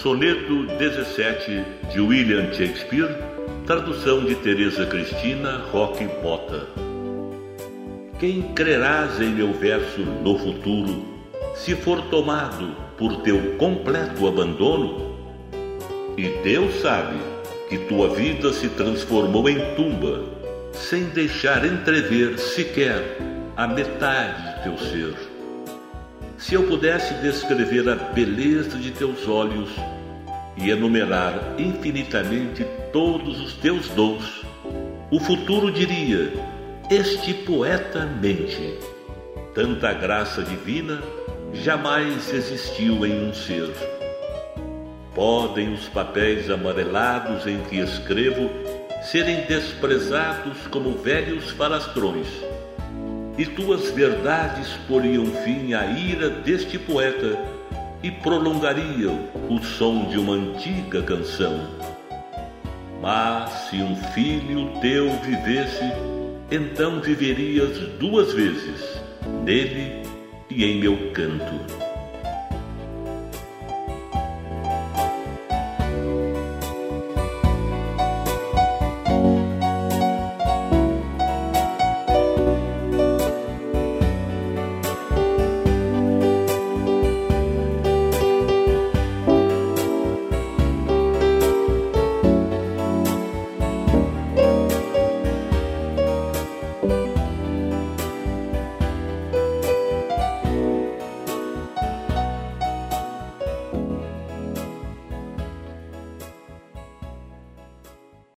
Soneto 17, de William Shakespeare, tradução de Teresa Cristina Roque Bota. Quem crerás em meu verso no futuro, se for tomado por teu completo abandono? E Deus sabe que tua vida se transformou em tumba, sem deixar entrever sequer a metade de teu ser. Se eu pudesse descrever a beleza de teus olhos e enumerar infinitamente todos os teus dons, o futuro diria: este poeta mente. Tanta graça divina jamais existiu em um ser. Podem os papéis amarelados em que escrevo serem desprezados como velhos falastrões, e tuas verdades poriam fim à ira deste poeta e prolongariam o som de uma antiga canção. Mas se um filho teu vivesse, então viverias duas vezes, nele e em meu canto.